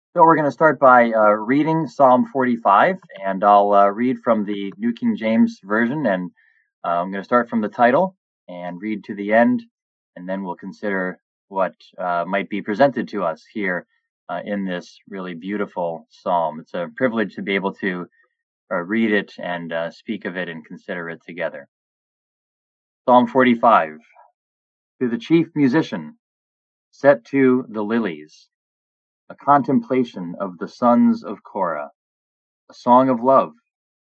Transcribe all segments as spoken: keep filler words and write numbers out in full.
So we're going to start by uh, reading Psalm forty-five, and I'll uh, read from the New King James Version, and uh, I'm going to start from the title and read to the end, and then we'll consider what uh, might be presented to us here uh, in this really beautiful psalm. It's a privilege to be able to uh, read it and uh, speak of it and consider it together. Psalm forty-five. To the chief musician, set to the lilies, a contemplation of the sons of Korah. A song of love.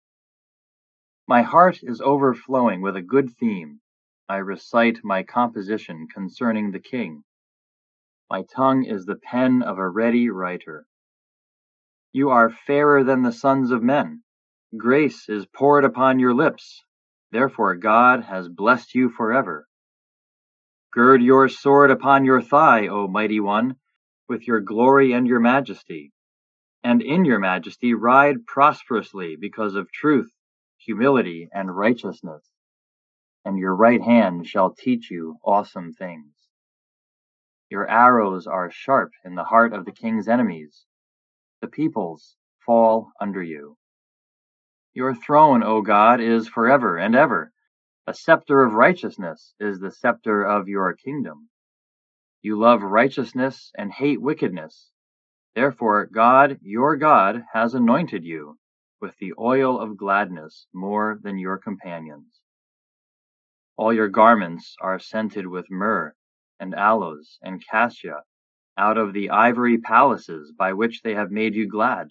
My heart is overflowing with a good theme. I recite my composition concerning the king. My tongue is the pen of a ready writer. You are fairer than the sons of men. Grace is poured upon your lips. Therefore God has blessed you forever. Gird your sword upon your thigh, O mighty one, with your glory and your majesty. And in your majesty ride prosperously because of truth, humility, and righteousness. And your right hand shall teach you awesome things. Your arrows are sharp in the heart of the king's enemies. The peoples fall under you. Your throne, O God, is forever and ever. A scepter of righteousness is the scepter of your kingdom. You love righteousness and hate wickedness. Therefore God, your God, has anointed you with the oil of gladness more than your companions. All your garments are scented with myrrh and aloes and cassia, out of the ivory palaces by which they have made you glad.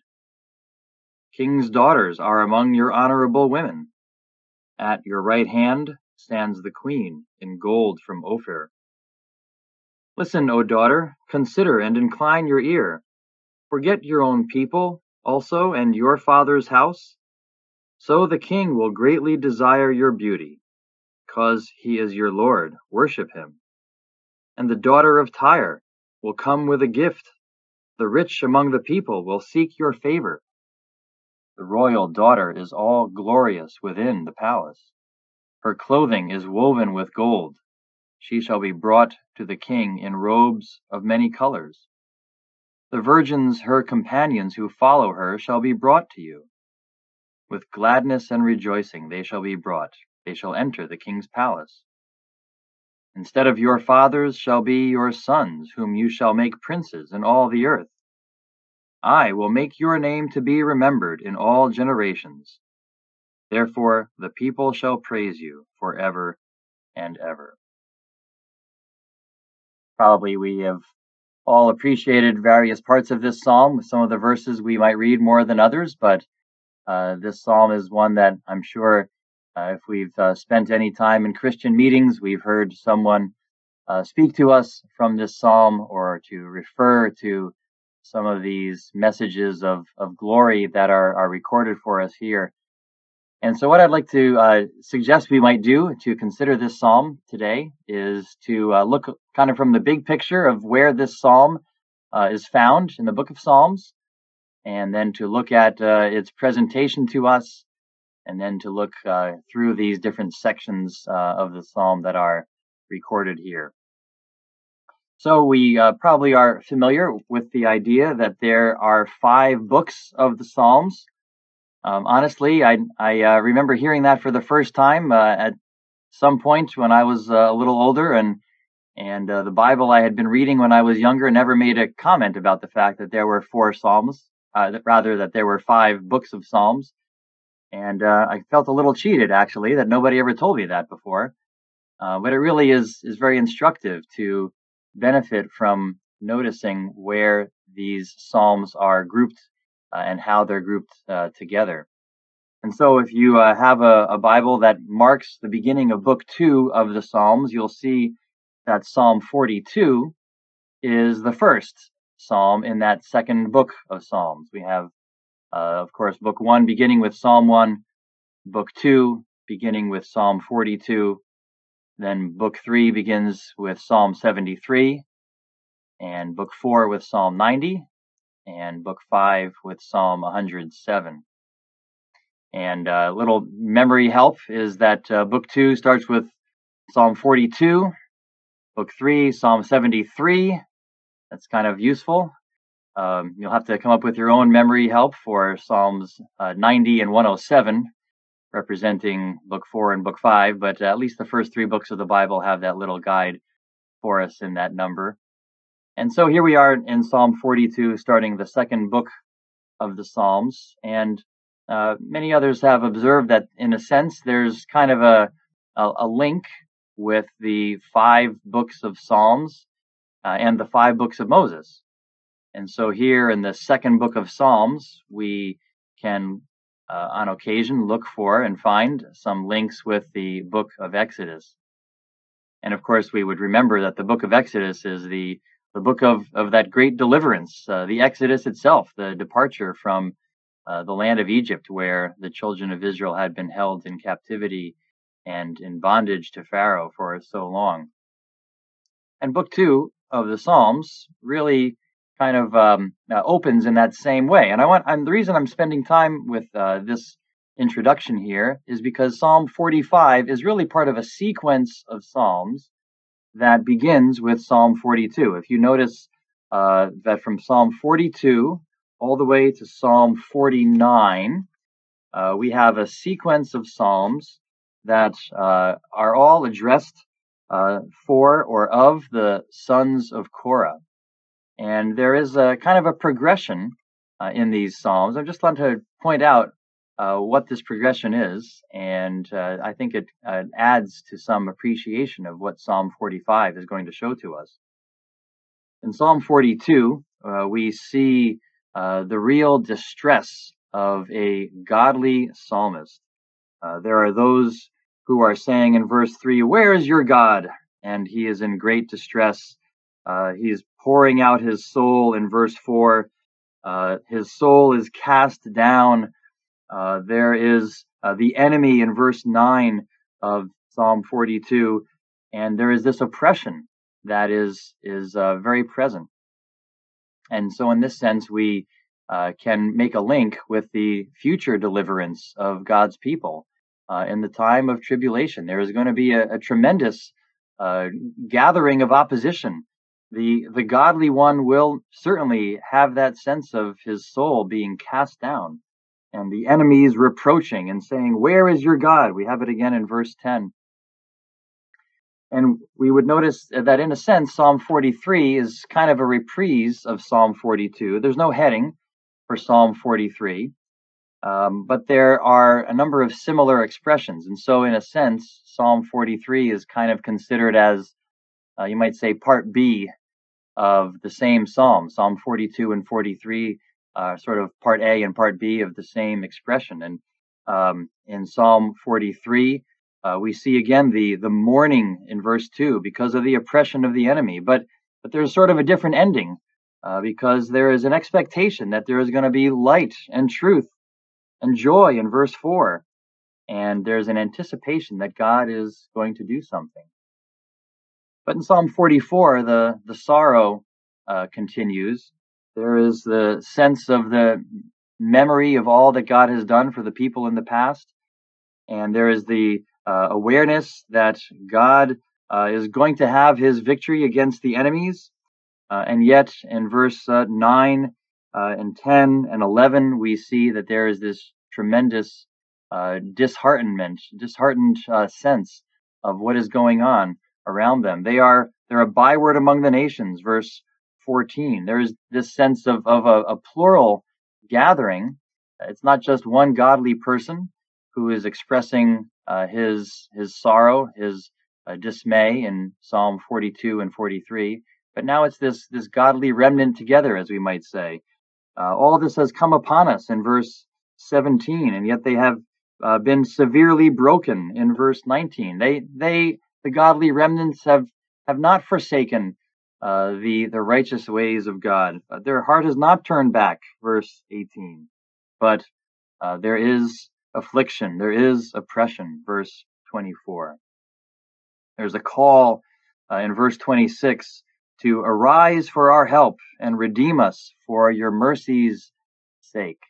King's daughters are among your honorable women. At your right hand stands the queen in gold from Ophir. Listen, O daughter, consider and incline your ear. Forget your own people also and your father's house. So the king will greatly desire your beauty. Because he is your Lord, worship him. And the daughter of Tyre will come with a gift. The rich among the people will seek your favor. The royal daughter is all glorious within the palace. Her clothing is woven with gold. She shall be brought to the king in robes of many colors. The virgins, her companions who follow her, shall be brought to you. With gladness and rejoicing they shall be brought. They shall enter the king's palace. Instead of your fathers shall be your sons, whom you shall make princes in all the earth. I will make your name to be remembered in all generations. Therefore the people shall praise you forever and ever. Probably we have all appreciated various parts of this psalm. Some of the verses we might read more than others, but uh, this psalm is one that I'm sure uh, if we've uh, spent any time in Christian meetings, we've heard someone uh, speak to us from this psalm or to refer to some of these messages of, of glory that are, are recorded for us here. And so what I'd like to uh, suggest we might do to consider this psalm today is to uh, look kind of from the big picture of where this psalm uh, is found in the book of Psalms, and then to look at uh, its presentation to us, and then to look uh, through these different sections uh, of the psalm that are recorded here. So we uh, probably are familiar with the idea that there are five books of the Psalms. Um, honestly, I, I uh, remember hearing that for the first time uh, at some point when I was uh, a little older, and and uh, the Bible I had been reading when I was younger never made a comment about the fact that there were four Psalms, uh, that rather that there were five books of Psalms. And uh, I felt a little cheated, actually, that nobody ever told me that before. Uh, but it really is is very instructive to benefit from noticing where these Psalms are grouped uh, and how they're grouped uh, together. And so if you uh, have a, a Bible that marks the beginning of book two of the Psalms, you'll see that Psalm forty-two is the first psalm in that second book of Psalms. We have, uh, of course, book one beginning with Psalm one, book two beginning with Psalm forty-two, then book three begins with Psalm seventy-three, and book four with Psalm ninety, and book five with Psalm one hundred seven. And a uh, little memory help is that uh, book two starts with Psalm forty-two, book three, Psalm seventy-three. That's kind of useful. Um, you'll have to come up with your own memory help for Psalms uh, ninety and one oh seven, representing book four and book five, but at least the first three books of the Bible have that little guide for us in that number. And so here we are in Psalm forty-two, starting the second book of the Psalms. And uh, many others have observed that, in a sense, there's kind of a, a, a link with the five books of Psalms uh, and the five books of Moses. And so here in the second book of Psalms, we can, uh, on occasion, look for and find some links with the book of Exodus. And of course, we would remember that the book of Exodus is the, the book of, of that great deliverance, uh, the Exodus itself, the departure from uh, the land of Egypt, where the children of Israel had been held in captivity and in bondage to Pharaoh for so long. And book two of the Psalms really kind of um, uh, opens in that same way. And I want, I'm, the reason I'm spending time with uh, this introduction here is because Psalm forty-five is really part of a sequence of Psalms that begins with Psalm forty-two. If you notice uh, that from Psalm forty-two all the way to Psalm forty-nine, uh, we have a sequence of Psalms that uh, are all addressed uh, for or of the sons of Korah. And there is a kind of a progression uh, in these Psalms. I just want to point out uh, what this progression is, and uh, I think it uh, adds to some appreciation of what Psalm forty-five is going to show to us. In Psalm forty-two, uh, we see uh, the real distress of a godly psalmist. Uh, there are those who are saying in verse three, "Where is your God?" And he is in great distress. Uh, he is pouring out his soul in verse four. Uh, his soul is cast down. Uh, there is uh, the enemy in verse nine of Psalm forty-two, and there is this oppression that is is uh, very present. And so in this sense, we uh, can make a link with the future deliverance of God's people uh, in the time of tribulation. There is going to be a, a tremendous uh, gathering of opposition. The the godly one will certainly have that sense of his soul being cast down, and the enemies reproaching and saying, "Where is your God?" We have it again in verse ten. And we would notice that, in a sense, Psalm forty-three is kind of a reprise of Psalm forty-two. There's no heading for Psalm forty-three, um, but there are a number of similar expressions. And so, in a sense, Psalm forty-three is kind of considered as, uh, you might say, part B of the same psalm. Psalm forty-two and forty-three are sort of part A and part B of the same expression. And um, in Psalm forty-three, uh, we see again the the mourning in verse two because of the oppression of the enemy. But but there's sort of a different ending uh, because there is an expectation that there is going to be light and truth and joy in verse four. And there's an anticipation that God is going to do something. But in Psalm forty-four, the, the sorrow uh, continues. There is the sense of the memory of all that God has done for the people in the past. And there is the uh, awareness that God uh, is going to have his victory against the enemies. Uh, and yet in verse uh, nine uh, and ten and eleven, we see that there is this tremendous uh, disheartenment, disheartened uh, sense of what is going on around them. They are they're a byword among the nations, verse fourteen. There is this sense of, of a, a plural gathering. It's not just one godly person who is expressing uh, his his sorrow, his uh, dismay in Psalm forty-two and forty-three, but now it's this this godly remnant together, as we might say. Uh, all this has come upon us in verse seventeen, and yet they have uh, been severely broken in verse nineteen. They they the godly remnants have have not forsaken uh, the the righteous ways of God. Uh, their heart has not turned back, verse eighteen. But uh, there is affliction, there is oppression, verse twenty-four. There's a call uh, in verse twenty-six to arise for our help and redeem us for your mercy's sake.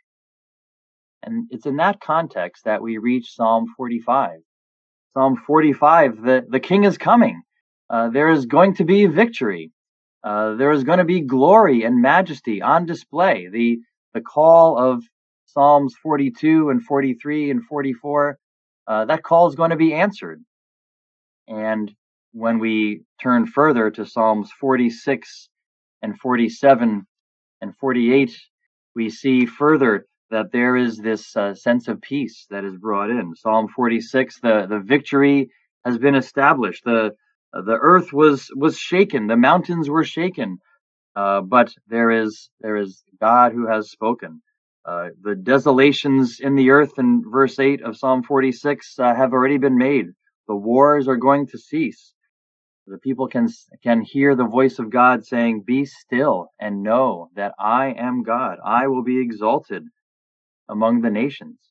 And it's in that context that we reach Psalm forty-five. Psalm forty-five, the, the king is coming. Uh, there is going to be victory. Uh, there is going to be glory and majesty on display. The the call of Psalms forty-two and forty-three and forty-four, uh, that call is going to be answered. And when we turn further to Psalms forty-six and forty-seven and forty-eight, we see further that there is this uh, sense of peace that is brought in. Psalm forty-six, the, the victory has been established. The uh, the earth was was shaken, the mountains were shaken, uh, but there is there is God who has spoken. Uh, the desolations in the earth in verse eight of Psalm forty-six uh, have already been made. The wars are going to cease. The people can can hear the voice of God saying, "Be still and know that I am God. I will be exalted among the nations."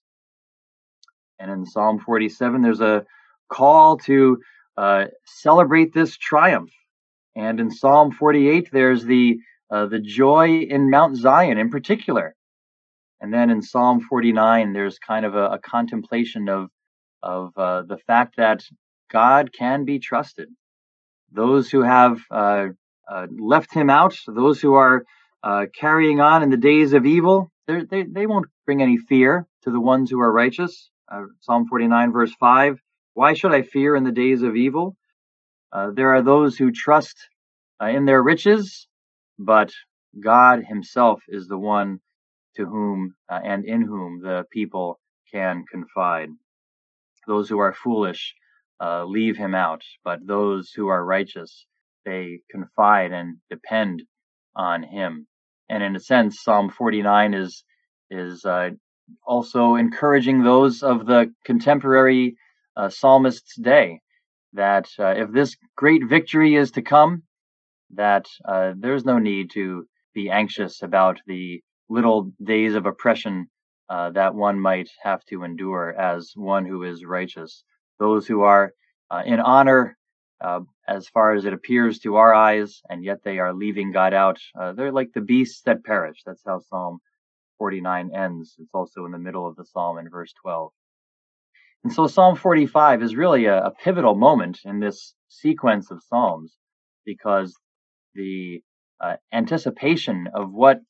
And in Psalm forty-seven, there's a call to uh, celebrate this triumph. And in Psalm forty-eight, there's the uh, the joy in Mount Zion in particular. And then in Psalm forty-nine, there's kind of a, a contemplation of of uh, the fact that God can be trusted. Those who have uh, uh, left him out, those who are uh, carrying on in the days of evil, they they won't bring any fear to the ones who are righteous. Uh, Psalm forty-nine, verse five, why should I fear in the days of evil? Uh, there are those who trust uh, in their riches, but God himself is the one to whom uh, and in whom the people can confide. Those who are foolish uh, leave him out, but those who are righteous, they confide and depend on him. And in a sense, Psalm forty-nine is is uh, also encouraging those of the contemporary uh, psalmist's day that uh, if this great victory is to come, that uh, there's no need to be anxious about the little days of oppression uh, that one might have to endure as one who is righteous. Those who are uh, in honor, uh, as far as it appears to our eyes, and yet they are leaving God out, uh, they're like the beasts that perish. That's how Psalm forty-nine ends. It's also in the middle of the psalm in verse twelve. And so Psalm forty-five is really a, a pivotal moment in this sequence of psalms, because the uh, anticipation of what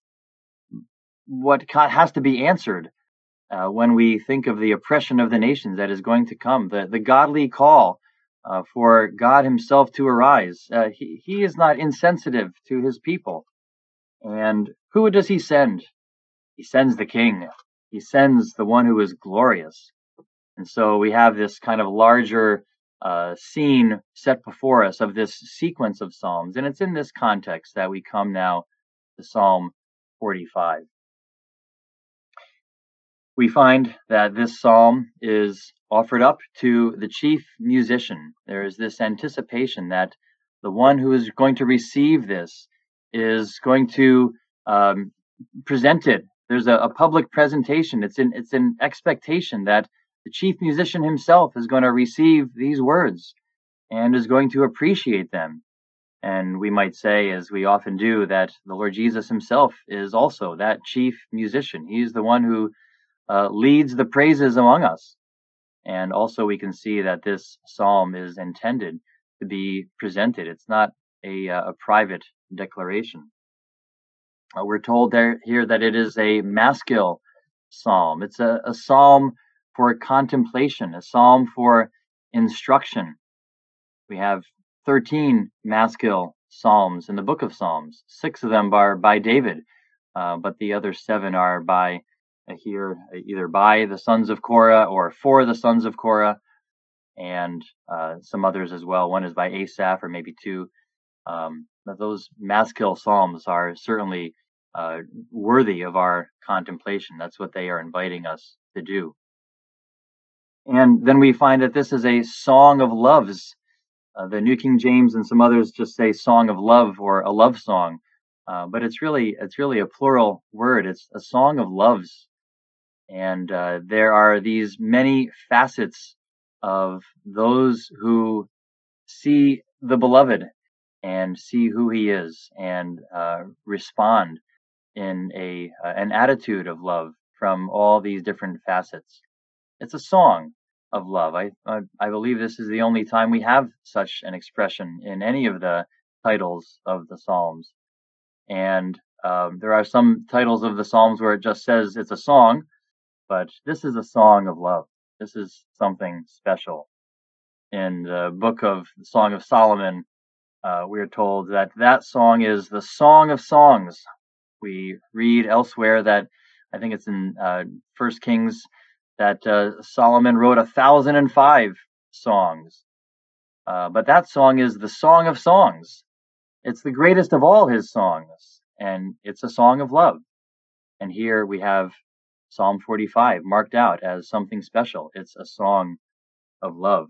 what has to be answered uh, when we think of the oppression of the nations that is going to come, the the godly call uh, for God Himself to arise. Uh, he he is not insensitive to His people, and who does He send? He sends the King. He sends the one who is glorious. And so we have this kind of larger uh, scene set before us of this sequence of Psalms. And it's in this context that we come now to Psalm forty-five. We find that this psalm is offered up to the chief musician. There is this anticipation that the one who is going to receive this is going to um, present it. There's a, a public presentation. It's in it's an expectation that the chief musician himself is going to receive these words and is going to appreciate them. And we might say, as we often do, that the Lord Jesus himself is also that chief musician. He's the one who uh, leads the praises among us. And also we can see that this psalm is intended to be presented. It's not a, uh, a private declaration. Uh, we're told there here that it is a maskil psalm. It's a, a psalm for contemplation, a psalm for instruction. We have thirteen maskil psalms in the book of Psalms. Six of them are by David, uh, but the other seven are by uh, here either by the sons of Korah or for the sons of Korah, and uh, some others as well. One is by Asaph, or maybe two. Um, but those maskil psalms are certainly uh, worthy of our contemplation. That's what they are inviting us to do. And then we find that this is a song of loves. Uh, the New King James and some others just say song of love or a love song, uh, but it's really it's really a plural word. It's a song of loves, and uh, there are these many facets of those who see the beloved and see who he is and uh, respond in a uh, an attitude of love from all these different facets. It's a song of love. I, I I believe this is the only time we have such an expression in any of the titles of the Psalms. And um, there are some titles of the Psalms where it just says it's a song, but this is a song of love. This is something special. In the book of the Song of Solomon, uh, we are told that that song is the Song of Songs. We read elsewhere that, I think it's in uh, First Kings, that uh, Solomon wrote a thousand and five songs. Uh, but that song is the Song of Songs. It's the greatest of all his songs, and it's a song of love. And here we have Psalm forty-five marked out as something special. It's a song of love.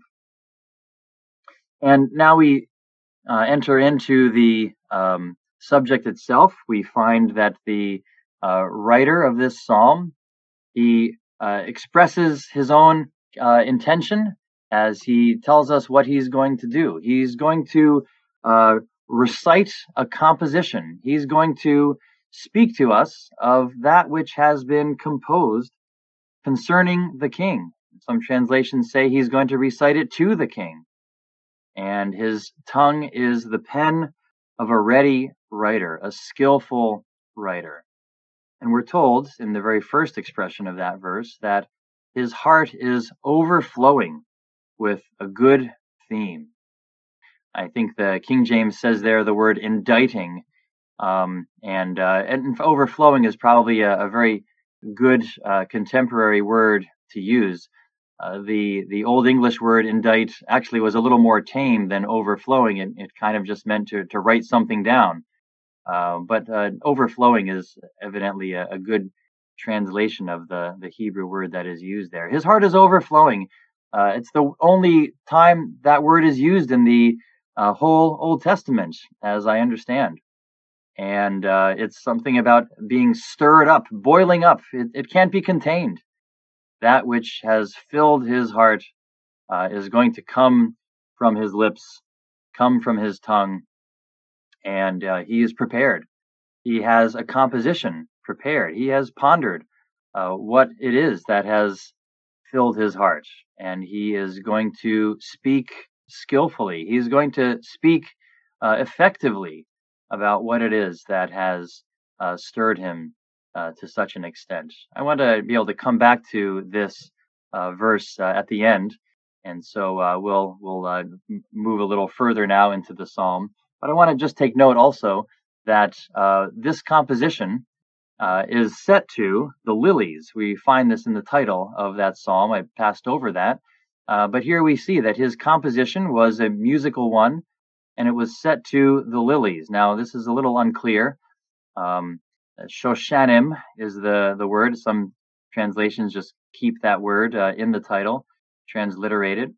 And now we uh, enter into the um, subject itself. We find that the uh, writer of this psalm, he uh, expresses his own uh, intention as he tells us what he's going to do. He's going to uh, recite a composition. He's going to speak to us of that which has been composed concerning the king. Some translations say he's going to recite it to the king. And his tongue is the pen of a ready writer, a skillful writer. And we're told in the very first expression of that verse that his heart is overflowing with a good theme. I think the King James says there the word inditing, um, and, uh, and overflowing is probably a, a very good uh, contemporary word to use. Uh, the the Old English word indite actually was a little more tame than overflowing. It, it kind of just meant to, to write something down. Uh, but uh, overflowing is evidently a, a good translation of the, the Hebrew word that is used there. His heart is overflowing. Uh, it's the only time that word is used in the uh, whole Old Testament, as I understand. And uh, it's something about being stirred up, boiling up. It, it can't be contained. That which has filled his heart uh, is going to come from his lips, come from his tongue, and uh, he is prepared. He has a composition prepared. He has pondered uh, what it is that has filled his heart, and he is going to speak skillfully. He's going to speak uh, effectively about what it is that has uh, stirred him uh, to such an extent. I want to be able to come back to this uh, verse uh, at the end, and so uh, we'll we'll uh, move a little further now into the psalm. But I want to just take note also that uh, this composition uh, is set to the lilies. We find this in the title of that psalm. I passed over that, uh, but here we see that his composition was a musical one, and it was set to the lilies. Now, this is a little unclear. Um, Shoshanim is the, the word. Some translations just keep that word uh, in the title, transliterated.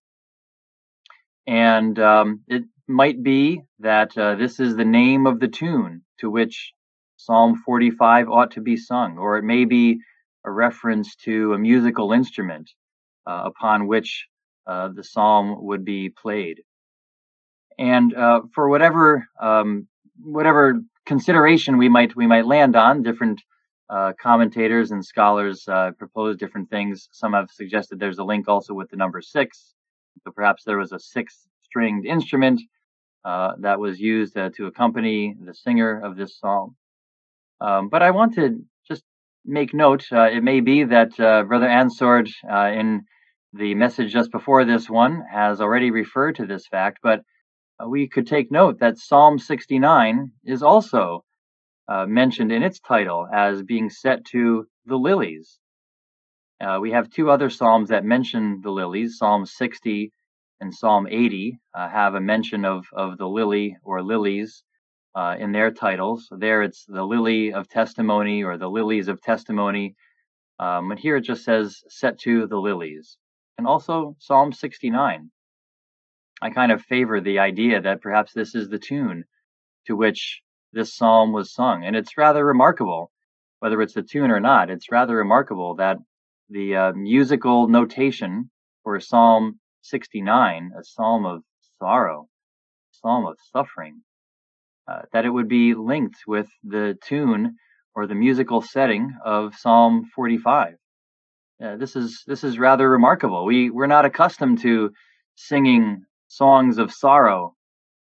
And um, it might be that uh, this is the name of the tune to which Psalm forty-five ought to be sung, or it may be a reference to a musical instrument uh, upon which uh, the psalm would be played. And uh, for whatever um, whatever consideration we might we might land on, different uh, commentators and scholars uh, propose different things. Some have suggested there's a link also with the number six, so perhaps there was a six-stringed instrument uh, that was used uh, to accompany the singer of this psalm. Um, but I want to just make note. Uh, it may be that uh, Brother Ansord, uh, in the message just before this one, has already referred to this fact, but uh, we could take note that Psalm sixty-nine is also uh, mentioned in its title as being set to the lilies. Uh, we have two other psalms that mention the lilies. Psalm sixty and Psalm eighty uh, have a mention of, of the lily or lilies uh, in their titles. There it's the lily of testimony or the lilies of testimony. Um, and here it just says set to the lilies. And also Psalm sixty-nine. I kind of favor the idea that perhaps this is the tune to which this psalm was sung. And it's rather remarkable, whether it's a tune or not, it's rather remarkable that the uh, musical notation for Psalm sixty-nine, a psalm of sorrow, a psalm of suffering, uh, that it would be linked with the tune or the musical setting of Psalm forty-five. Uh, this is this is rather remarkable. We we're not accustomed to singing songs of sorrow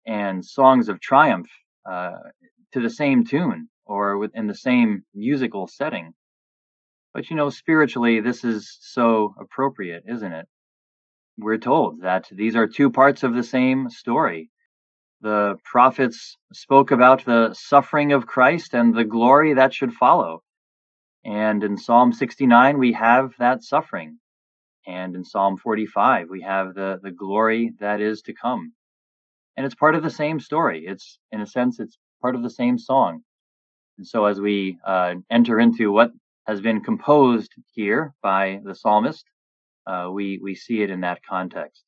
and songs of triumph uh, to the same tune or within the same musical setting. But you know, spiritually, this is so appropriate, isn't it? We're told that these are two parts of the same story. The prophets spoke about the suffering of Christ and the glory that should follow. And in Psalm sixty-nine, we have that suffering. And in Psalm forty-five, we have the, the glory that is to come. And it's part of the same story. It's, in a sense, it's part of the same song. And so as we uh, enter into what has been composed here by the psalmist, uh, we, we see it in that context.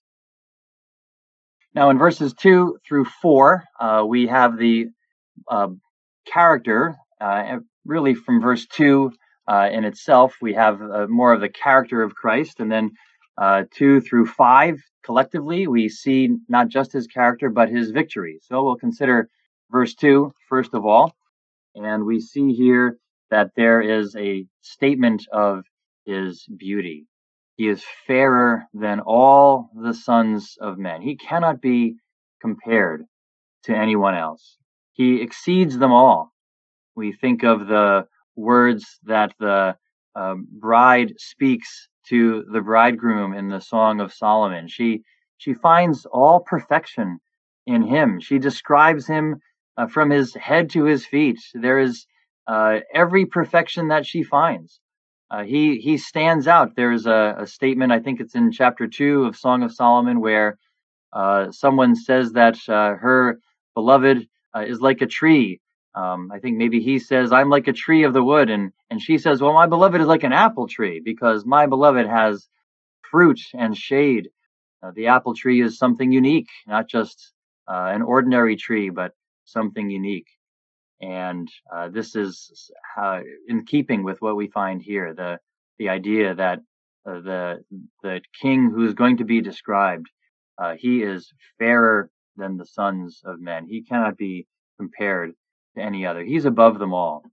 Now, in verses two through four, uh, we have the uh, character, uh, really from verse two uh, in itself, we have uh, more of the character of Christ, and then uh, two through five, collectively, we see not just his character, but his victory. So we'll consider verse two, first of all, and we see here that there is a statement of his beauty. He is fairer than all the sons of men. He cannot be compared to anyone else. He exceeds them all. We think of the words that the uh, bride speaks to the bridegroom in the Song of Solomon. She she finds all perfection in him. She describes him uh, from his head to his feet. There is uh, every perfection that she finds. Uh, he he stands out. There's a, a statement, I think it's in chapter two of Song of Solomon, where uh, someone says that uh, her beloved uh, is like a tree. Um, I think maybe he says, I'm like a tree of the wood. And, and she says, well, my beloved is like an apple tree because my beloved has fruit and shade. Uh, the apple tree is something unique, not just uh, an ordinary tree, but something unique. And uh, this is how, in keeping with what we find here, the the idea that uh, the the king who is going to be described, uh, he is fairer than the sons of men. He cannot be compared to any other. He's above them all.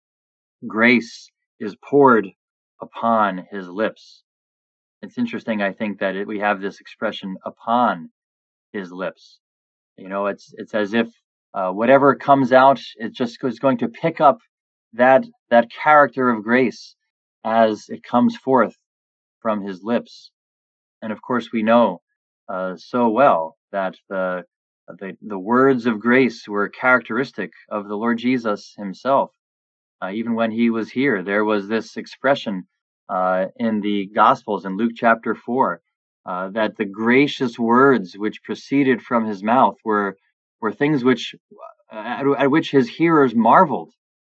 Grace is poured upon his lips. It's interesting, I think, that it, we have this expression upon his lips. You know, it's it's as if uh, whatever comes out, it just is going to pick up that that character of grace as it comes forth from his lips. And of course, we know uh, so well that the, the the words of grace were characteristic of the Lord Jesus himself. Uh, even when he was here, there was this expression uh, in the Gospels in Luke chapter four uh, that the gracious words which proceeded from his mouth were were things which at, at which his hearers marveled.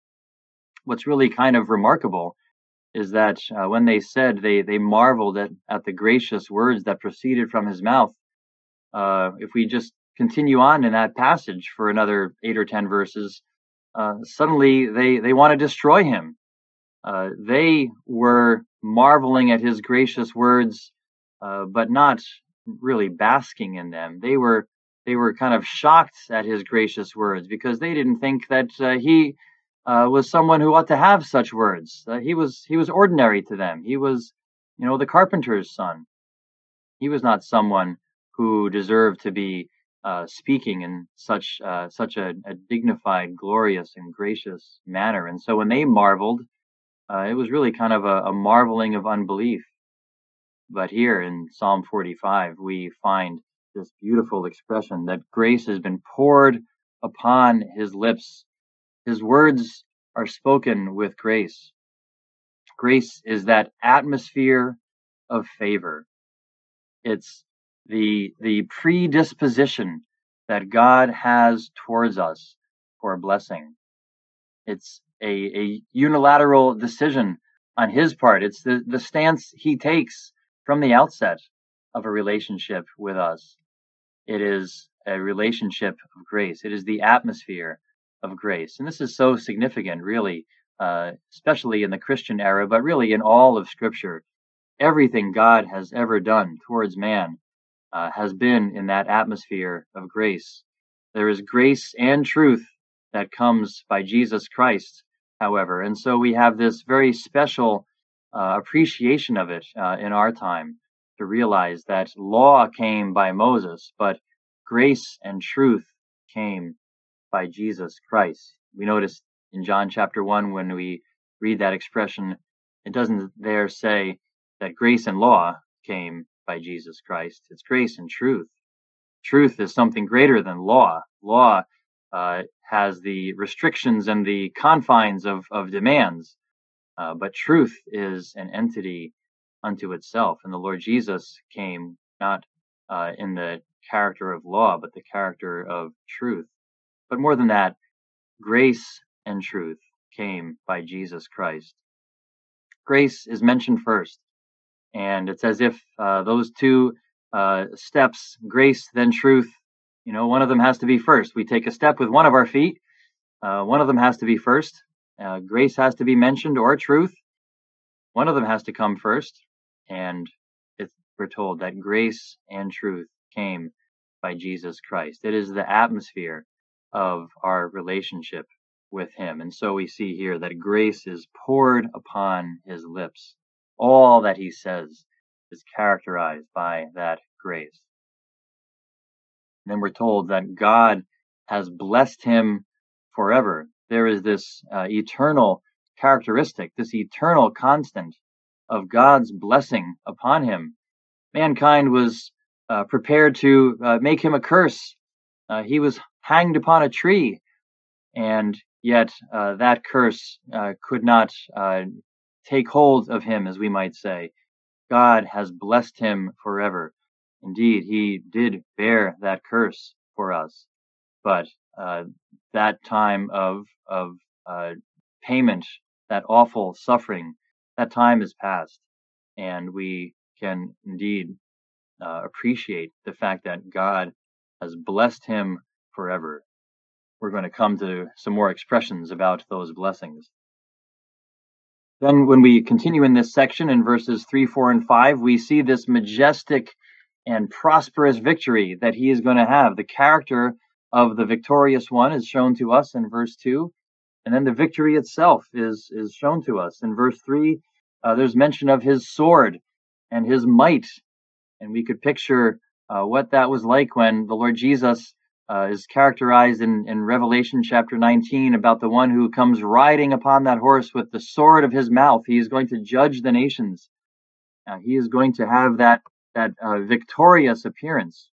What's really kind of remarkable is that uh, when they said they they marveled at, at the gracious words that proceeded from his mouth, uh, if we just continue on in that passage for another eight or ten verses, uh, suddenly they, they want to destroy him. Uh, they were marveling at his gracious words, uh, but not really basking in them. They were they were kind of shocked at his gracious words because they didn't think that uh, he uh, was someone who ought to have such words. Uh, he was he was ordinary to them. He was, you know, the carpenter's son. He was not someone who deserved to be uh, speaking in such uh, such a, a dignified, glorious, and gracious manner. And so when they marveled, uh, it was really kind of a, a marveling of unbelief. But here in Psalm forty-five, we find this beautiful expression that grace has been poured upon his lips. His words are spoken with grace. Grace is that atmosphere of favor. It's the the predisposition that God has towards us for a blessing. It's a, a unilateral decision on his part. It's the, the stance he takes from the outset of a relationship with us. It is a relationship of grace. It is the atmosphere of grace. And this is so significant, really, uh, especially in the Christian era, but really in all of Scripture. Everything God has ever done towards man uh, has been in that atmosphere of grace. There is grace and truth that comes by Jesus Christ, however. And so we have this very special uh, appreciation of it uh, in our time, to realize that law came by Moses, but grace and truth came by Jesus Christ. We notice in John chapter one, when we read that expression, it doesn't there say that grace and law came by Jesus Christ. It's grace and truth. Truth is something greater than law. Law uh, has the restrictions and the confines of, of demands, uh, but truth is an entity unto itself. And the Lord Jesus came not uh, in the character of law, but the character of truth. But more than that, grace and truth came by Jesus Christ. Grace is mentioned first, and it's as if uh, those two uh, steps, grace then truth, you know, one of them has to be first. We take a step with one of our feet, uh, one of them has to be first. Uh, grace has to be mentioned, or truth. One of them has to come first, and it's, we're told that grace and truth came by Jesus Christ. It is the atmosphere of our relationship with him. And so we see here that grace is poured upon his lips. All that he says is characterized by that grace. And then we're told that God has blessed him forever. There is this uh, eternal characteristic, this eternal constant of God's blessing upon him. Mankind was uh, prepared to uh, make him a curse. Uh, he was hanged upon a tree, and yet uh, that curse uh, could not uh, take hold of him, as we might say. God has blessed him forever. Indeed, he did bear that curse for us, but uh, that time of of uh, payment, that awful suffering, that time is past, and we can indeed uh, appreciate the fact that God has blessed him forever. We're going to come to some more expressions about those blessings. Then when we continue in this section in verses three, four, and five, we see this majestic and prosperous victory that he is going to have. The character of the victorious one is shown to us in verse two, and then the victory itself is, is shown to us. In verse three, uh, there's mention of his sword and his might, and we could picture uh, what that was like when the Lord Jesus Uh, is characterized in, in Revelation chapter nineteen about the one who comes riding upon that horse with the sword of his mouth. He is going to judge the nations. Uh, he is going to have that that uh, victorious appearance.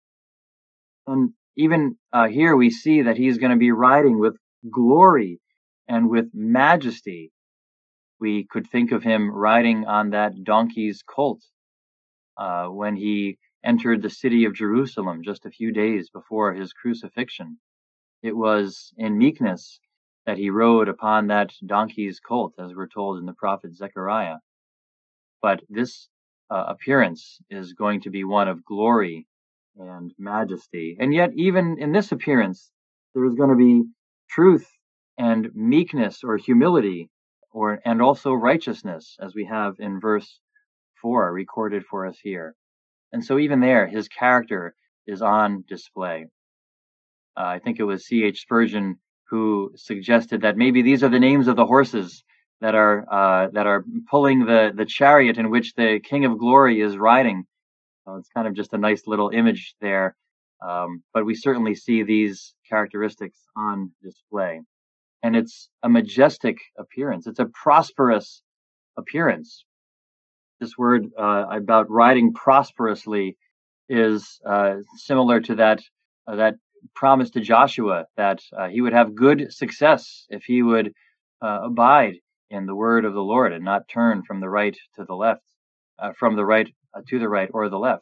And even uh, here we see that he is going to be riding with glory and with majesty. We could think of him riding on that donkey's colt uh, when he entered the city of Jerusalem just a few days before his crucifixion. It was in meekness that he rode upon that donkey's colt, as we're told in the prophet Zechariah. But this uh, appearance is going to be one of glory and majesty. And yet, even in this appearance, there is going to be truth and meekness, or humility, or and also righteousness, as we have in verse four recorded for us here. And so even there, his character is on display. Uh, I think it was C H Spurgeon who suggested that maybe these are the names of the horses that are uh, that are pulling the, the chariot in which the King of Glory is riding. Uh, it's kind of just a nice little image there, um, but we certainly see these characteristics on display. And it's a majestic appearance. It's a prosperous appearance. This word uh, about riding prosperously is uh, similar to that uh, that promise to Joshua that uh, he would have good success if he would uh, abide in the word of the Lord and not turn from the right to the left, uh, from the right uh, to the right or the left.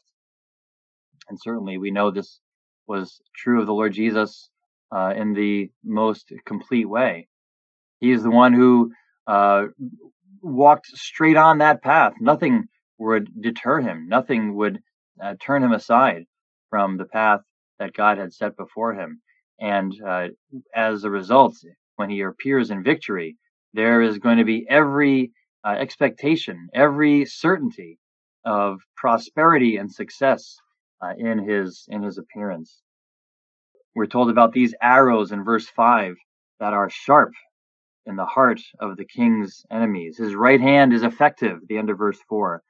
And certainly we know this was true of the Lord Jesus uh, in the most complete way. He is the one who uh, walked straight on that path. Nothing would deter him. Nothing would uh, turn him aside from the path that God had set before him. And uh, as a result, when he appears in victory, there is going to be every uh, expectation, every certainty of prosperity and success uh, in his in his appearance. We're told about these arrows in verse five that are sharp in the heart of the king's enemies. His right hand is effective, the end of verse four.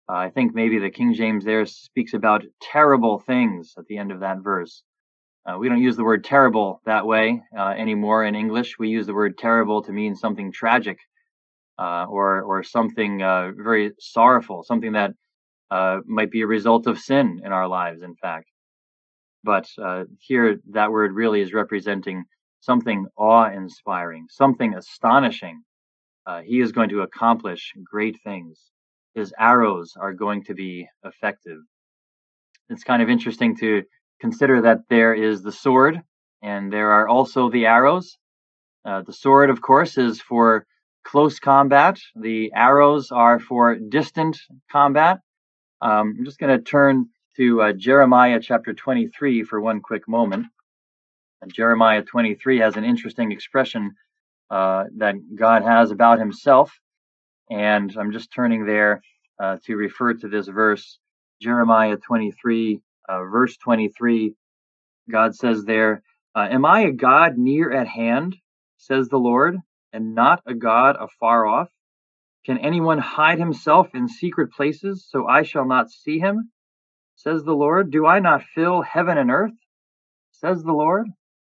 Uh, I think maybe the King James there speaks about terrible things at the end of that verse. Uh, we don't use the word terrible that way uh, anymore in English. We use the word terrible to mean something tragic uh, or or something uh, very sorrowful, something that uh, might be a result of sin in our lives, in fact. But uh, here, that word really is representing something awe-inspiring, something astonishing. Uh, he is going to accomplish great things. His arrows are going to be effective. It's kind of interesting to consider that there is the sword and there are also the arrows. Uh, the sword, of course, is for close combat. The arrows are for distant combat. Um, I'm just going to turn to uh, Jeremiah chapter twenty-three for one quick moment. And Jeremiah twenty-three has an interesting expression uh, that God has about himself. And I'm just turning there uh, to refer to this verse, Jeremiah twenty-three, uh, verse twenty-three. God says there, uh, am I a God near at hand, says the Lord, and not a God afar off? Can anyone hide himself in secret places, so I shall not see him? Says the Lord. Do I not fill heaven and earth? Says the Lord.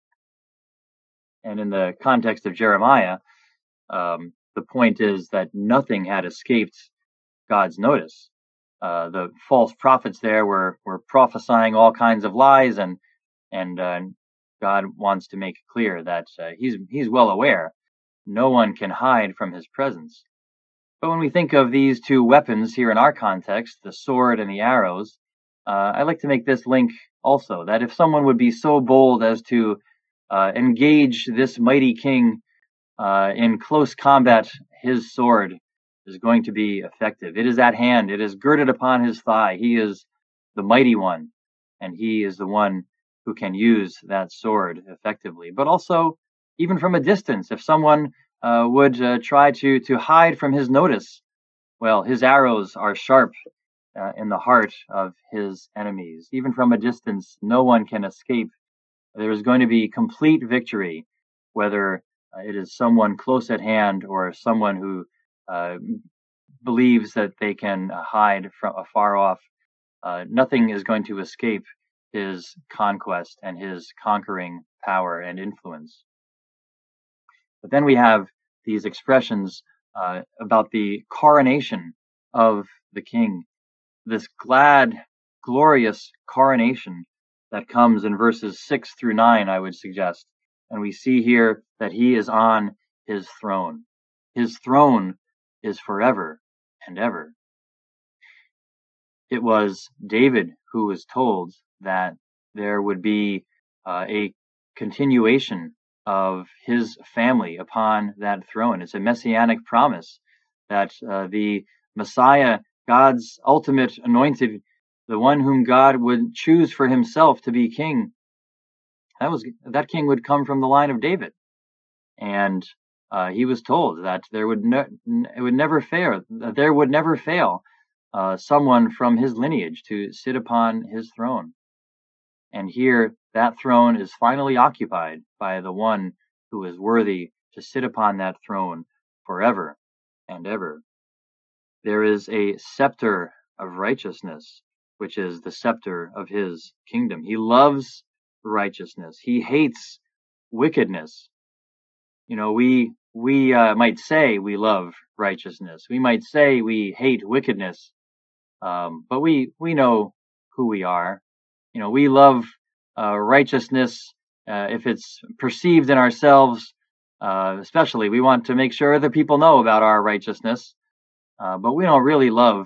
And in the context of Jeremiah, um, the point is that nothing had escaped God's notice. Uh, the false prophets there were, were prophesying all kinds of lies, and and uh, God wants to make it clear that uh, he's he's well aware. No one can hide from his presence. But when we think of these two weapons here in our context, the sword and the arrows, uh, I like to make this link also, that if someone would be so bold as to uh, engage this mighty king uh, in close combat, his sword is going to be effective. It is at hand. It is girded upon his thigh. He is the mighty one, and he is the one who can use that sword effectively. But also, even from a distance, if someone uh, would uh, try to, to hide from his notice, well, his arrows are sharp uh, in the heart of his enemies. Even from a distance, no one can escape. There is going to be complete victory, whether uh, it is someone close at hand or someone who uh, believes that they can hide from afar off. Uh, nothing is going to escape his conquest and his conquering power and influence. But then we have these expressions uh, about the coronation of the king, this glad, glorious coronation that comes in verses six through nine, I would suggest. And we see here that he is on his throne. His throne is forever and ever. It was David who was told that there would be uh, a continuation of his family upon that throne. It's a messianic promise that uh, the Messiah, God's ultimate anointed, the one whom God would choose for himself to be king, that was that king would come from the line of David. And uh, he was told that there would ne- it would never fail, that there would never fail uh, someone from his lineage to sit upon his throne. And here, that throne is finally occupied by the one who is worthy to sit upon that throne forever and ever. There is a scepter of righteousness, which is the scepter of his kingdom. He loves righteousness. He hates wickedness. You know, we we uh, might say we love righteousness. We might say we hate wickedness, um, but we we know who we are. You know, we love uh, righteousness uh, if it's perceived in ourselves. Uh, especially, we want to make sure other people know about our righteousness. Uh, but we don't really love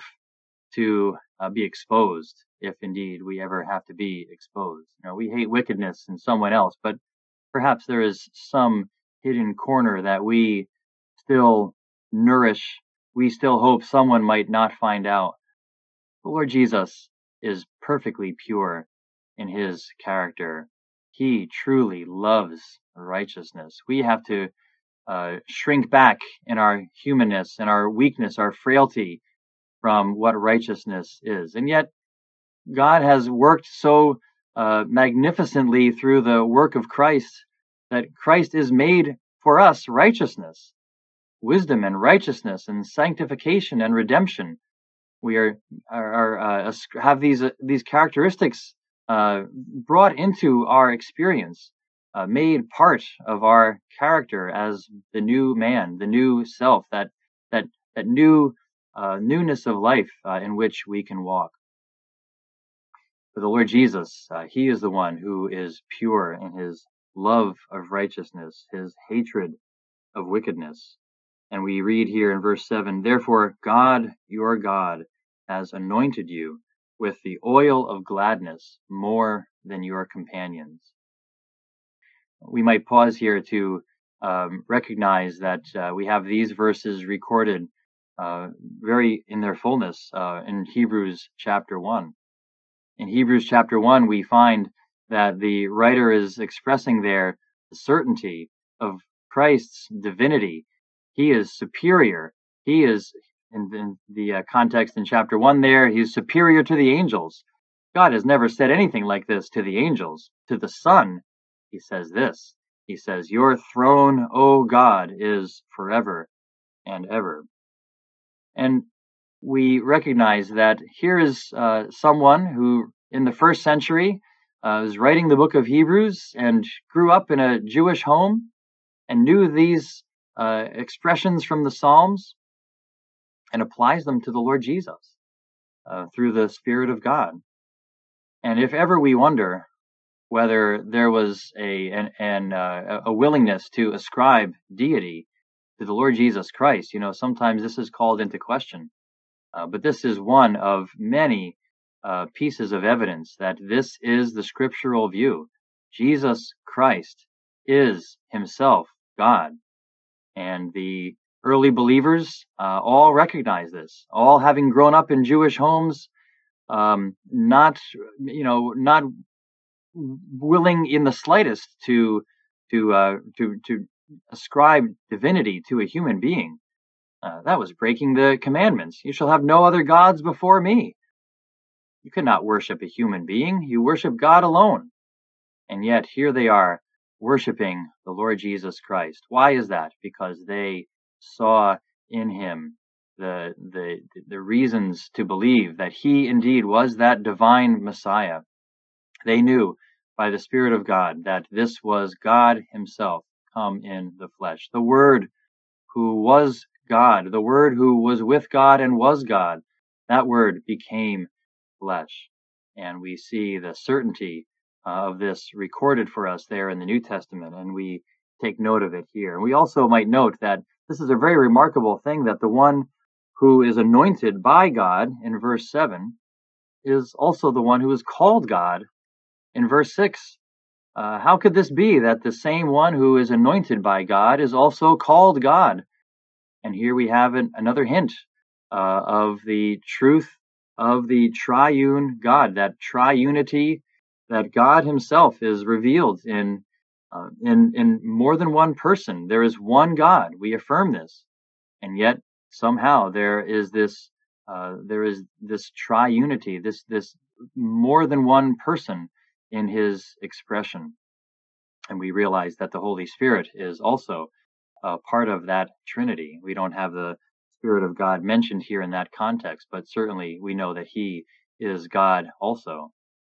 to uh, be exposed, if indeed we ever have to be exposed. You know, we hate wickedness in someone else, but perhaps there is some hidden corner that we still nourish. We still hope someone might not find out. The Lord Jesus is perfectly pure in his character. He truly loves righteousness. We have to uh, shrink back in our humanness and our weakness, our frailty from what righteousness is. And yet, God has worked so uh, magnificently through the work of Christ that Christ is made for us righteousness, wisdom and righteousness and sanctification and redemption. We are, are, are uh, have these uh, these characteristics uh, brought into our experience, uh, made part of our character as the new man, the new self, that that that new uh, newness of life uh, in which we can walk. For the Lord Jesus, uh, He is the one who is pure in His love of righteousness, His hatred of wickedness. And we read here in verse seven, therefore God, your God, has anointed you with the oil of gladness more than your companions. We might pause here to um, recognize that uh, we have these verses recorded uh, very in their fullness uh, in Hebrews chapter one. In Hebrews chapter one, we find that the writer is expressing there the certainty of Christ's divinity. He is superior. He is, in, in the uh, context in chapter one there, he's superior to the angels. God has never said anything like this to the angels. To the Son, he says this. He says, your throne, O God, is forever and ever. And we recognize that here is uh, someone who, in the first century, uh, was writing the book of Hebrews and grew up in a Jewish home and knew these uh, expressions from the Psalms and applies them to the Lord Jesus uh, through the Spirit of God. And if ever we wonder whether there was a an, an uh, a willingness to ascribe deity to the Lord Jesus Christ, you know, sometimes this is called into question. Uh, but this is one of many uh, pieces of evidence that this is the scriptural view. Jesus Christ is himself God. And the early believers uh, all recognize this, all having grown up in Jewish homes, um, not, you know, not willing in the slightest to, to, uh, to, to ascribe divinity to a human being. Uh, that was breaking the commandments. You shall have no other gods before me. You could not worship a human being. You worship God alone. And yet here they are worshiping the Lord Jesus Christ. Why is that? Because they saw in him the, the, the reasons to believe that he indeed was that divine Messiah. They knew by the Spirit of God that this was God himself come in the flesh. The Word who was God, the Word who was with God and was God, that Word became flesh. And we see the certainty uh, of this recorded for us there in the New Testament, and we take note of it here. And we also might note that this is a very remarkable thing, that the one who is anointed by God in verse seven is also the one who is called God in verse six. Uh, how could this be that the same one who is anointed by God is also called God? And here we have an, another hint uh, of the truth of the triune God, that triunity, that God himself is revealed in, uh, in, in more than one person. There is one God. We affirm this. And yet somehow there is this, uh, there is this triunity, this, this more than one person in his expression. And we realize that the Holy Spirit is also uh, part of that Trinity. We don't have the Spirit of God mentioned here in that context, but certainly we know that he is God also.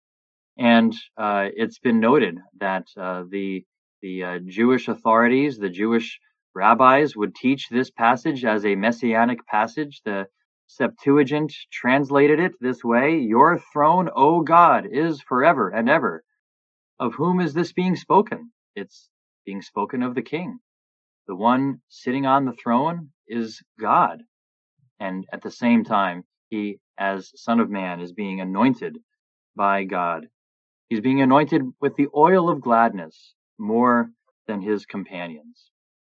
And uh, it's been noted that uh, the the uh, Jewish authorities, the Jewish rabbis, would teach this passage as a messianic passage. The Septuagint translated it this way: your throne, O God, is forever and ever. Of whom is this being spoken? It's being spoken of the King. The one sitting on the throne is God. And at the same time, he, as Son of Man, is being anointed by God. He's being anointed with the oil of gladness more than his companions.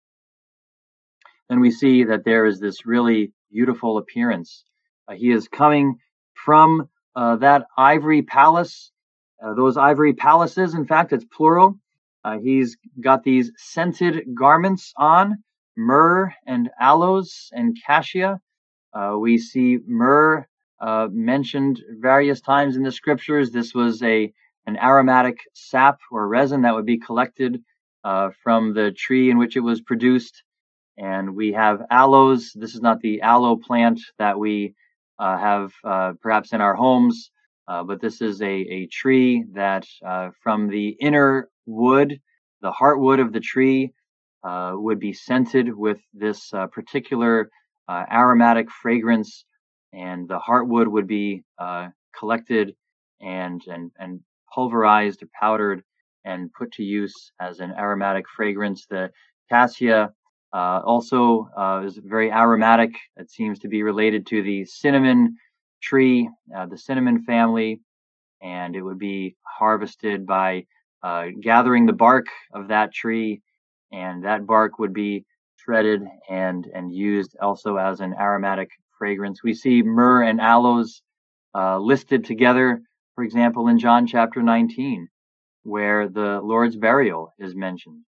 Then we see that there is this really beautiful appearance. Uh, he is coming from uh, that ivory palace. Uh, those ivory palaces, in fact, it's plural. Uh, he's got these scented garments on, myrrh and aloes and cassia. Uh, we see myrrh uh, mentioned various times in the scriptures. This was a an aromatic sap or resin that would be collected uh, from the tree in which it was produced. And we have aloes. This is not the aloe plant that we uh, have uh, perhaps in our homes, uh, but this is a, a tree that uh, from the inner wood, the heartwood of the tree, uh, would be scented with this uh, particular uh, aromatic fragrance, and the heartwood would be uh, collected and, and, and pulverized or powdered and put to use as an aromatic fragrance. The cassia uh, also uh, is very aromatic. It seems to be related to the cinnamon tree, uh, the cinnamon family, and it would be harvested by uh, gathering the bark of that tree, and that bark would be shredded and and used also as an aromatic fragrance. We see myrrh and aloes uh, listed together, for example, in John chapter nineteen, where the Lord's burial is mentioned.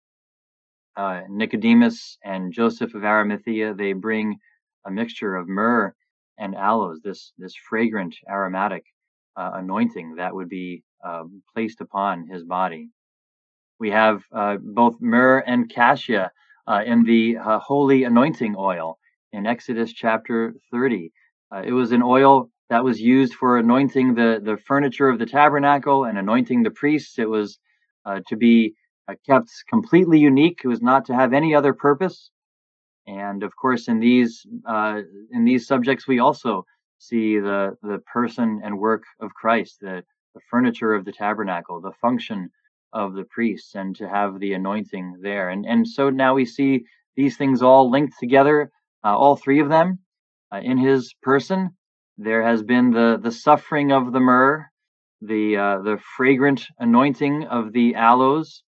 Uh, Nicodemus and Joseph of Arimathea, they bring a mixture of myrrh and aloes, this this fragrant aromatic uh, anointing that would be um, placed upon his body. We have uh, both myrrh and cassia uh, in the uh, holy anointing oil in Exodus chapter thirty. Uh, it was an oil that was used for anointing the, the furniture of the tabernacle and anointing the priests. It was uh, to be uh, kept completely unique. It was not to have any other purpose. And of course, in these uh, in these subjects, we also see the the person and work of Christ, the, the furniture of the tabernacle, the function of the priests, and to have the anointing there. And and so now we see these things all linked together, uh, all three of them, uh, in his person. There has been the the suffering of the myrrh, the uh, the fragrant anointing of the aloes,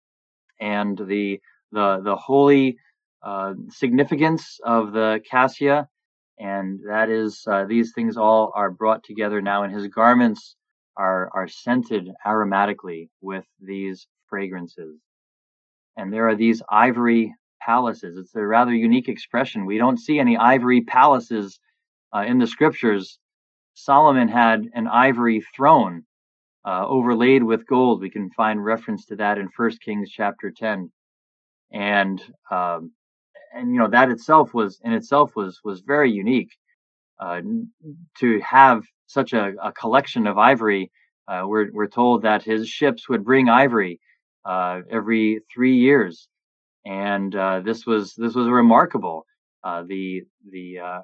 and the the the holy uh, significance of the cassia, and that is uh, these things all are brought together now, and his garments are are scented aromatically with these fragrances. And there are these ivory palaces. It's a rather unique expression. We don't see any ivory palaces uh, in the scriptures. Solomon had an ivory throne uh, overlaid with gold. We can find reference to that in First Kings chapter ten. And um, and you know that itself was in itself was was very unique. Uh, to have such a, a collection of ivory, uh, we're we're told that his ships would bring ivory uh, every three years, and uh, this was this was remarkable. Uh, the the uh,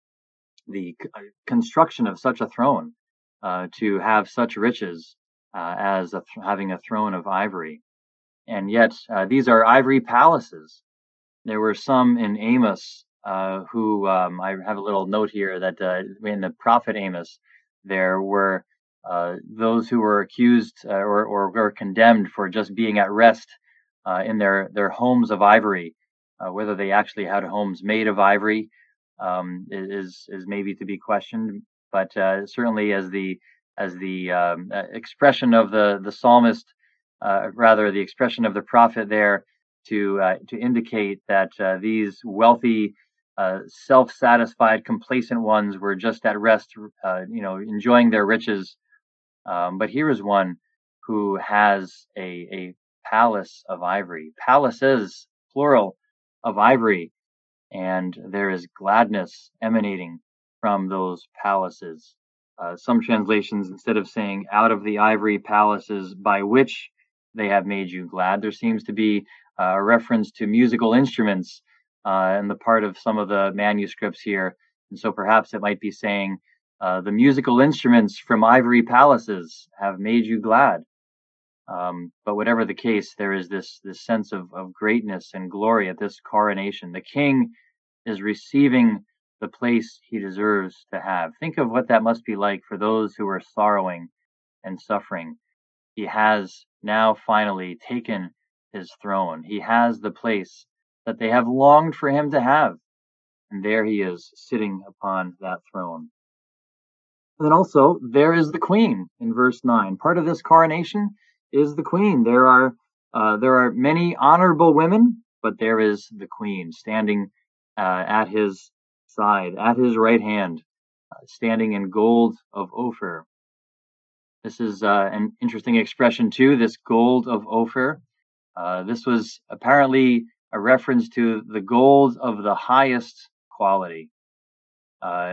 the c- uh, construction of such a throne, uh, to have such riches uh, as a th- having a throne of ivory, and yet uh, these are ivory palaces. There were some in Amos uh, who um, I have a little note here that uh, in the prophet Amos there were uh, those who were accused uh, or, or were condemned for just being at rest uh, in their their homes of ivory. Uh, whether they actually had homes made of ivory um, is is maybe to be questioned, but uh, certainly as the as the um, uh, expression of the the psalmist, uh, rather the expression of the prophet there to uh, to indicate that uh, these wealthy, uh, self-satisfied, complacent ones were just at rest, uh, you know, enjoying their riches. Um, but here is one who has a a palace of ivory, palaces plural of ivory, and there is gladness emanating from those palaces. Uh, some translations, instead of saying out of the ivory palaces by which they have made you glad, there seems to be uh, a reference to musical instruments uh, in the part of some of the manuscripts here. And so perhaps it might be saying, uh, the musical instruments from ivory palaces have made you glad. Um, but whatever the case, there is this this sense of, of greatness and glory at this coronation. The king is receiving the place he deserves to have. Think of what that must be like for those who are sorrowing and suffering. He has now finally taken his throne. He has the place that they have longed for him to have. And there he is sitting upon that throne. And then also, there is the queen in verse nine. Part of this coronation is the queen. There are uh, there are many honorable women, but there is the queen standing uh, at his side, at his right hand, uh, standing in gold of Ophir. This is uh, an interesting expression too, this gold of Ophir. Uh, this was apparently a reference to the gold of the highest quality. Uh,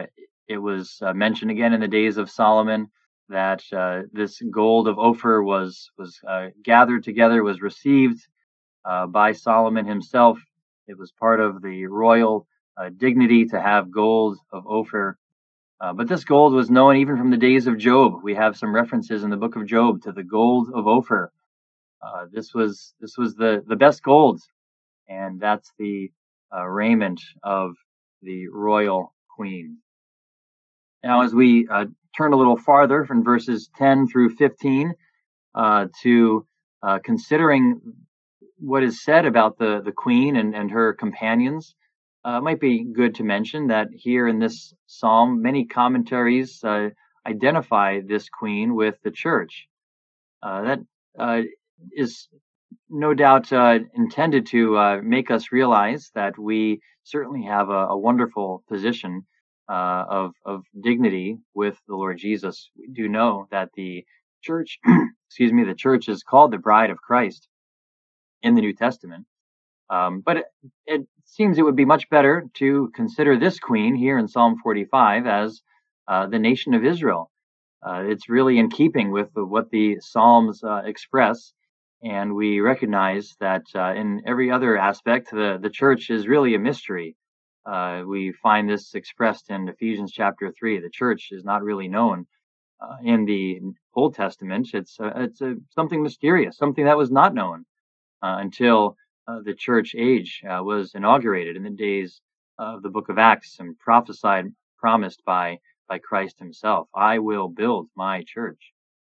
it was uh, mentioned again in the days of Solomon that uh, this gold of Ophir was was uh, gathered together, was received uh, by Solomon himself. It was part of the royal uh, dignity to have gold of Ophir. Uh, but this gold was known even from the days of Job. We have some references in the book of Job to the gold of Ophir. Uh, this was this was the the best gold, and that's the uh, raiment of the royal queen. Now, as we uh, turn a little farther from verses ten through fifteen uh, to uh, considering what is said about the, the queen and, and her companions, uh, it might be good to mention that here in this psalm, many commentaries uh, identify this queen with the church. Uh, that uh, is no doubt uh, intended to uh, make us realize that we certainly have a, a wonderful position uh, of of dignity with the Lord Jesus. We do know that the church, excuse me, the church is called the bride of Christ in the New Testament. Um, but it, it seems it would be much better to consider this queen here in Psalm forty-five as uh, the nation of Israel. Uh, it's really in keeping with what the Psalms uh, express, and we recognize that uh, in every other aspect, the, the church is really a mystery. Uh, we find this expressed in Ephesians chapter three. The church is not really known uh, in the Old Testament. It's uh, it's uh, something mysterious, something that was not known uh, until uh, the church age uh, was inaugurated in the days of the book of Acts and prophesied, promised by by Christ himself. I will build my church.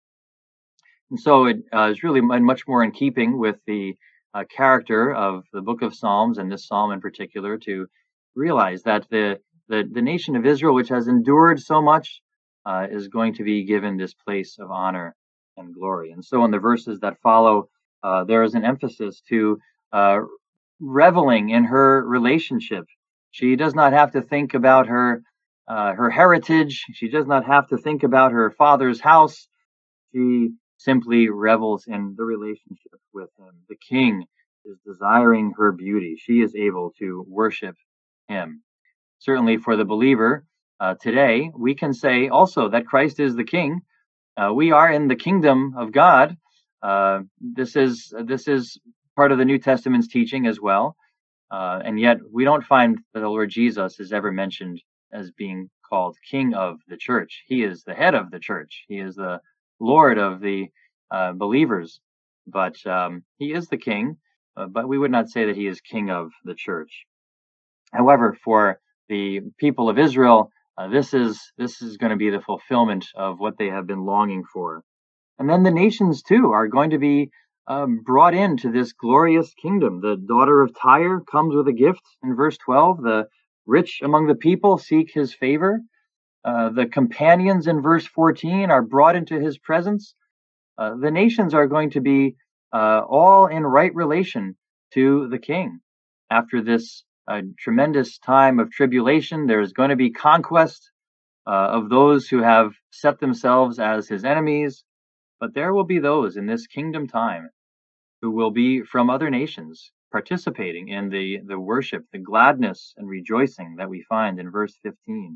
And so it uh, is really much more in keeping with the uh, character of the book of Psalms, and this psalm in particular, to realize that the, the, the nation of Israel, which has endured so much, uh, is going to be given this place of honor and glory. And so in the verses that follow, uh, there is an emphasis to uh, reveling in her relationship. She does not have to think about her Uh, her heritage. She does not have to think about her father's house. She simply revels in the relationship with him. The king is desiring her beauty. She is able to worship him. Certainly for the believer uh, today, we can say also that Christ is the king. Uh, we are in the kingdom of God. Uh, this is this is part of the New Testament's teaching as well. Uh, and yet we don't find that the Lord Jesus is ever mentioned as being called King of the church. He is the head of the church. He is the Lord of the uh, believers. But um, he is the king, uh, but we would not say that he is king of the church. However, for the people of Israel, uh, this is this is going to be the fulfillment of what they have been longing for. And then the nations too are going to be um, brought into this glorious kingdom. The daughter of Tyre comes with a gift in verse twelve. The rich among the people seek his favor. Uh, the companions in verse fourteen are brought into his presence. Uh, the nations are going to be uh, all in right relation to the king. After this uh, tremendous time of tribulation, there is going to be conquest uh, of those who have set themselves as his enemies. But there will be those in this kingdom time who will be from other nations, participating in the, the worship, the gladness and rejoicing that we find in verse fifteen.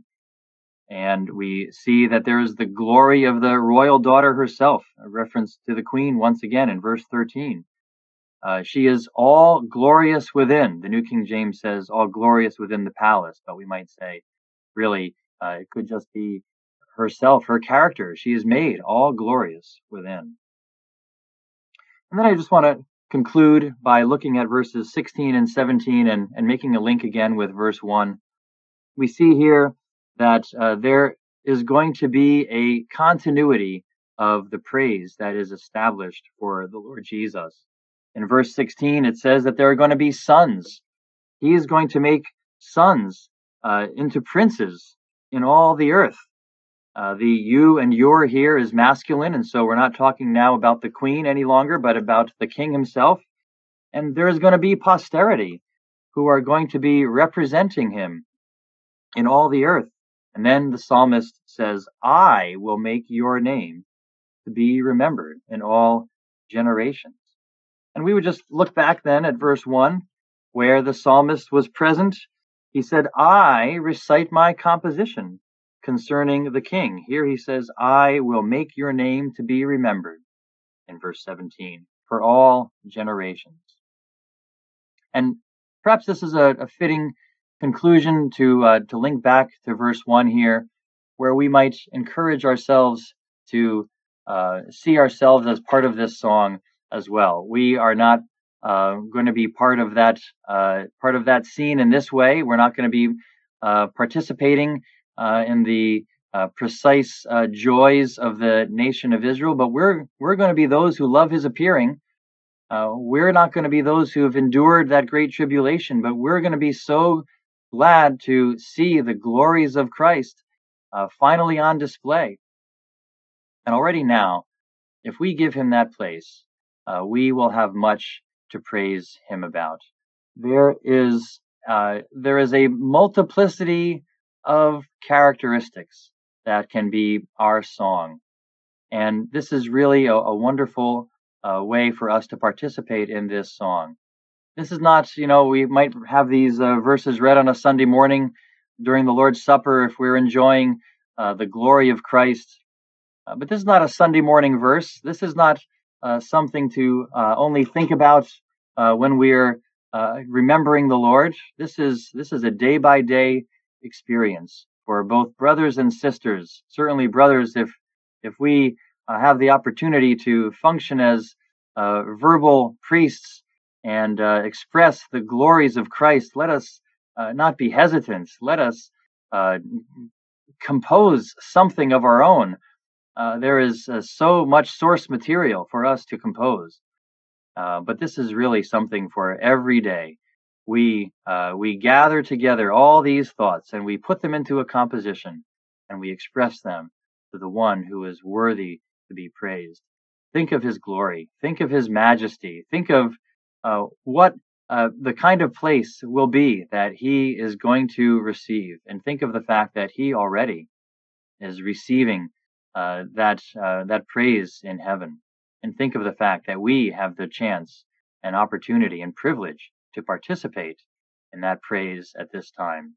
And we see that there is the glory of the royal daughter herself, a reference to the queen once again in verse thirteen. Uh, she is all glorious within. The New King James says all glorious within the palace, but we might say really uh, it could just be herself, her character. She is made all glorious within. And then I just want to conclude by looking at verses sixteen and seventeen and, and making a link again with verse one. We see here that uh, there is going to be a continuity of the praise that is established for the Lord Jesus. In verse sixteen, it says that there are going to be sons. He is going to make sons uh, into princes in all the earth. Uh, the you and your here is masculine, and so we're not talking now about the queen any longer, but about the king himself. And there is going to be posterity who are going to be representing him in all the earth. And then the psalmist says, I will make your name to be remembered in all generations. And we would just look back then at verse one, where the psalmist was present. He said, I recite my composition, concerning the king. Here he says, I will make your name to be remembered, in verse seventeen, for all generations. And perhaps this is a, a fitting conclusion to uh, to link back to verse one here, where we might encourage ourselves to uh, see ourselves as part of this song as well. We are not uh, going to be part of that uh, part of that scene in this way. We're not going to be uh, participating uh, in the uh, precise uh, joys of the nation of Israel, but we're we're going to be those who love His appearing. Uh, we're not going to be those who have endured that great tribulation, but we're going to be so glad to see the glories of Christ uh, finally on display. And already now, if we give Him that place, uh, we will have much to praise Him about. There is uh, there is a multiplicity of characteristics that can be our song, and this is really a, a wonderful uh, way for us to participate in this song. This is not, you know, we might have these uh, verses read on a Sunday morning during the Lord's Supper if we're enjoying uh, the glory of Christ. Uh, but this is not a Sunday morning verse. This is not uh, something to uh, only think about uh, when we're uh, remembering the Lord. This is this is a day by day experience for both brothers and sisters. Certainly, brothers, if if we uh, have the opportunity to function as uh, verbal priests and uh, express the glories of Christ, let us uh, not be hesitant. Let us uh, compose something of our own. Uh, there is uh, so much source material for us to compose, uh, but this is really something for every day. We uh, we gather together all these thoughts and we put them into a composition and we express them to the one who is worthy to be praised. Think of His glory. Think of His majesty. Think of uh, what uh, the kind of place will be that He is going to receive, and think of the fact that He already is receiving uh, that uh, that praise in heaven, and think of the fact that we have the chance and opportunity and privilege to participate in that praise at this time.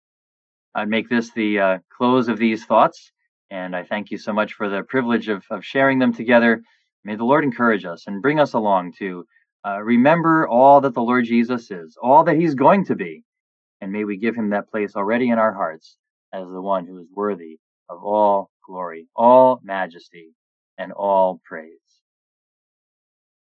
I'd make this the uh, close of these thoughts, and I thank you so much for the privilege of, of sharing them together. May the Lord encourage us and bring us along to uh, remember all that the Lord Jesus is, all that He's going to be, and may we give Him that place already in our hearts as the one who is worthy of all glory, all majesty, and all praise.